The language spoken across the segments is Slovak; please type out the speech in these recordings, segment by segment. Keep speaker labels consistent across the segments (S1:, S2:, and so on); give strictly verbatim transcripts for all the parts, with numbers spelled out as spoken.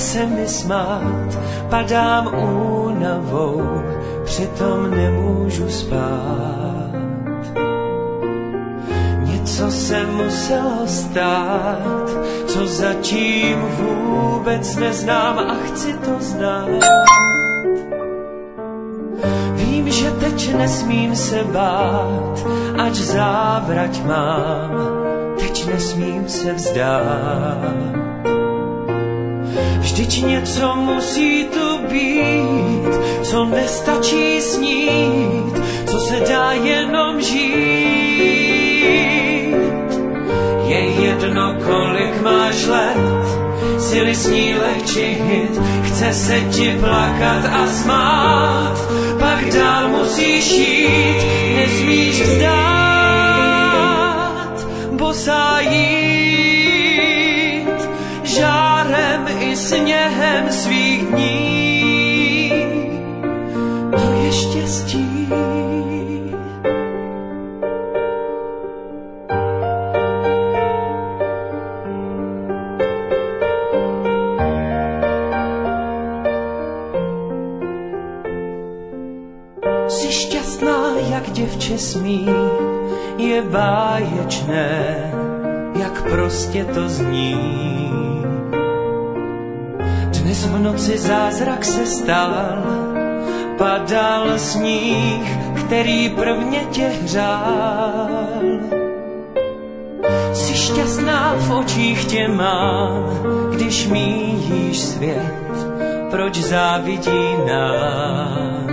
S1: se mi smát, padám únavou, přitom nemůžu spát. Něco se muselo stát, co zatím vůbec neznám a chci to znát. Vím, že teď nesmím se bát, ať závrať mám, teď nesmím se vzdát. Vždyť něco musí tu být, co nestačí snít, co se dá jenom žít. Je jedno, kolik máš let, síly snílek či hit, chce se ti plakat a smát, pak dál musíš jít, nesmíš vzdát, bosá jít, žárem i sněhem svých dní, to je štěstí. Jsi šťastná, jak děvče smí, je báječné, jak prostě to zní. Dnes v noci zázrak se stal, padal sníh, který prvně tě hřál. Jsi šťastná, v očích tě mám, když míjíš svět, proč závidí nám?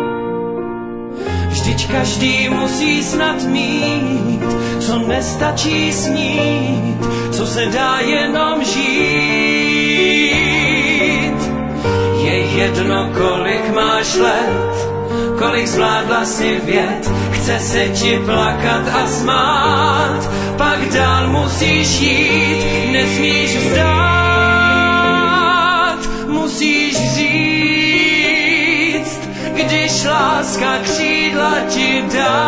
S1: Vždyť každý musí snad mít, co nestačí snít, co se dá jenom žít. Je jedno, kolik máš let, kolik zvládla si vět, chce se ti plakat a smát, pak dál musíš jít, nesmíš vzdát, musíš říct, když láska křídla ti dá.